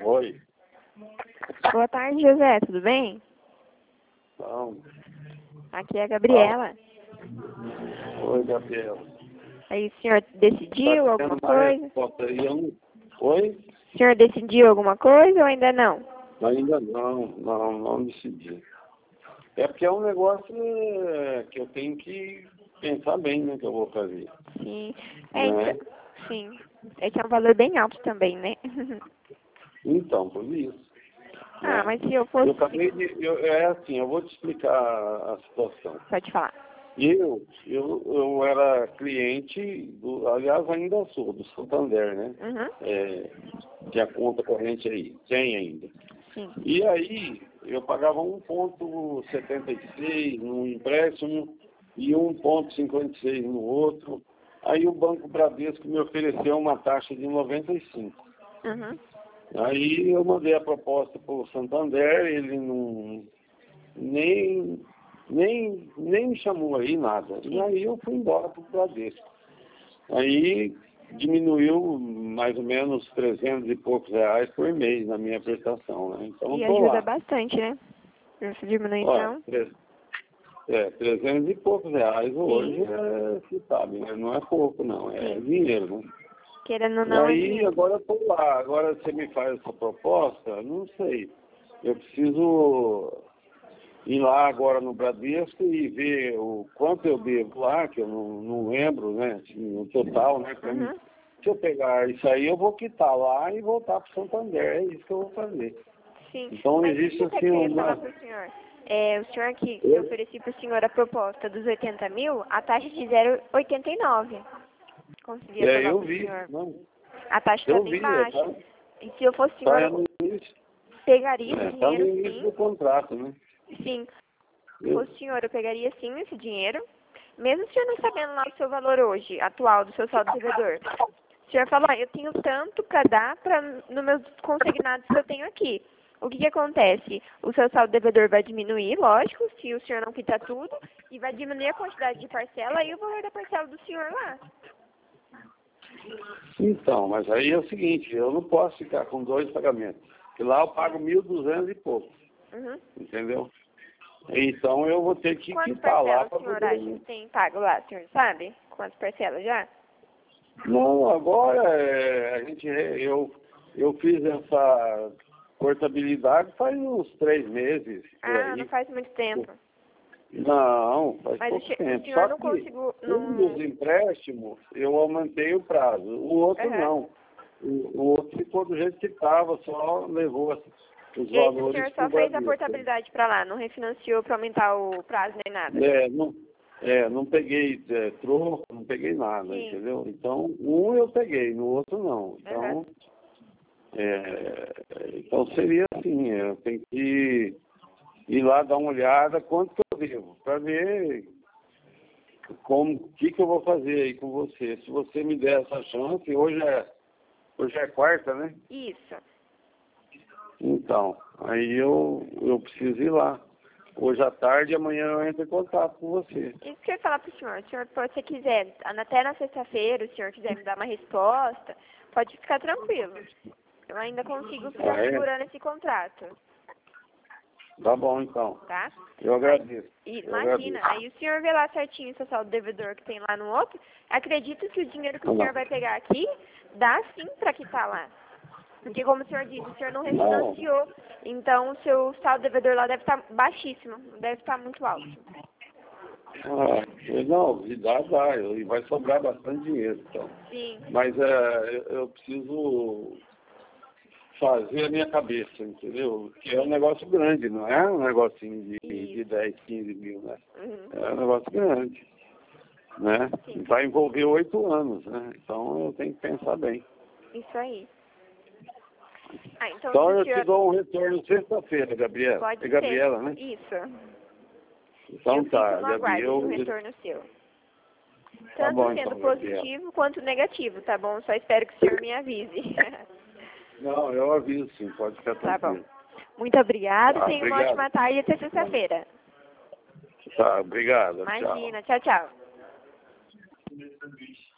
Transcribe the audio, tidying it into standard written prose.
Oi. Boa tarde, José. Tudo bem? Não. Aqui é a Gabriela. Oi, Gabriel. Aí, o senhor decidiu Tá alguma tendo uma coisa? resposta aí? Oi? O senhor decidiu alguma coisa ou ainda não? Ainda não decidi. É porque é um negócio que eu tenho que pensar bem, né, que eu vou fazer. Sim. Né? Então, sim. É que é um valor bem alto também, né? Então, por isso. Ah, Né? mas se eu fosse... Eu acabei de... é assim, eu vou te explicar a situação. Pode falar. Eu era cliente, aliás, ainda sou, do Santander, né? Uhum. Tinha conta corrente aí, tem ainda. Sim. E aí, eu pagava 1,76 num empréstimo e 1,56 no outro. Aí o Banco Bradesco me ofereceu uma taxa de 95. Uhum. Aí eu mandei a proposta para o Santander, ele não nem me chamou aí, nada. E aí eu fui embora para o Bradesco. Aí diminuiu mais ou menos 300 e poucos reais por mês na minha prestação, né? Então E tô ajuda lá. bastante, né? Essa diminuição. Olha, 300 e poucos reais hoje, você sabe, né? Não é pouco não, é dinheiro, né? Querendo ou E não, é aí dinheiro. agora eu tô lá, agora você me faz essa proposta, não sei. Eu preciso ir lá agora no Bradesco e ver o quanto eu devo lá, que eu não lembro, né? Assim, no total, né? Uhum. Se eu pegar isso aí, eu vou quitar lá e voltar para o Santander. É isso que eu vou fazer. Sim. Então Mas existe deixa eu assim querer uma... falar para o senhor. O senhor aqui, que eu ofereci para o senhor a proposta dos 80 mil, a taxa de 0,89. Consegui aprovar eu para o vi, senhor. não. A taxa está Eu bem vi, baixa. E se eu fosse o tá senhor, no início, pegaria esse tá no dinheiro início do sim. contrato, né? Sim. Se fosse o senhor, eu pegaria sim esse dinheiro. Mesmo o senhor não sabendo lá o seu valor hoje, atual, do seu saldo devedor. O senhor falou, eu tenho tanto para dar nos meus consignados que eu tenho aqui. O que acontece? O seu saldo devedor vai diminuir, lógico, se o senhor não quitar tudo, e vai diminuir a quantidade de parcela e o valor da parcela do senhor lá. Então, mas aí é o seguinte, eu não posso ficar com 2 pagamentos. Porque lá eu pago 1.200 e pouco, Uhum. entendeu? Então eu vou ter que Quantas quitar lá parcelas para o senhor poder... acha que tem pago lá, senhor sabe? Quantas parcelas já? Não, agora eu fiz essa portabilidade faz uns 3 meses por Ah, não aí. faz muito tempo. Não, faz Mas pouco o tempo. senhor Só não que conseguiu... um Não... dos empréstimos eu aumentei o prazo, o outro Uhum. não. O outro ficou do jeito que estava, só levou os Esse o valores senhor para só o fez a Bradesco. portabilidade para lá, não refinanciou para aumentar o prazo nem nada. Não peguei troco, não peguei nada, Sim. entendeu? Então, um eu peguei, no outro não. Então, Uhum. então seria assim, eu tenho que ir lá dar uma olhada quanto que eu devo, para ver o que eu vou fazer aí com você. Se você me der essa chance, hoje é quarta, né? Isso. Então, aí eu preciso ir lá. Hoje à tarde, amanhã eu entro em contato com você. Isso que eu ia falar para o senhor. O senhor, se você quiser, até na sexta-feira, o senhor quiser me dar uma resposta, pode ficar tranquilo. Eu ainda consigo ficar segurando esse contrato. Tá bom, então. Tá? Eu agradeço. Imagina, aí o senhor vê lá certinho o seu saldo devedor que tem lá no outro, acredito que o dinheiro que o senhor vai pegar aqui, dá sim para quitar lá. Porque como o senhor disse, o senhor não refinanciou, então o seu saldo devedor lá deve estar baixíssimo, deve estar muito alto. Não, dá, e vai sobrar bastante dinheiro, então. Sim. Mas eu preciso fazer a minha cabeça, entendeu? Que é um negócio grande, não é um negocinho de 10, 15 mil, né? Uhum. É um negócio grande, né? Sim. Vai envolver 8 anos, né? Então eu tenho que pensar bem. Isso aí. Então Então se o eu senhor... te dou um retorno sexta-feira, Gabriela. Pode É Gabriela, ser. né? Isso. Então Eu tá, fico no aguardo de um Gabriela. retorno seu. Tá Tanto bom, sendo então, Gabriela. positivo quanto negativo, tá bom? Só espero que o senhor me avise. Não, eu aviso sim, pode ficar Tá bom. tranquilo. Muito obrigada, Tá, tenha uma obrigado. ótima tarde e até sexta-feira. Tá, obrigado. Imagina, Tchau. tchau, tchau.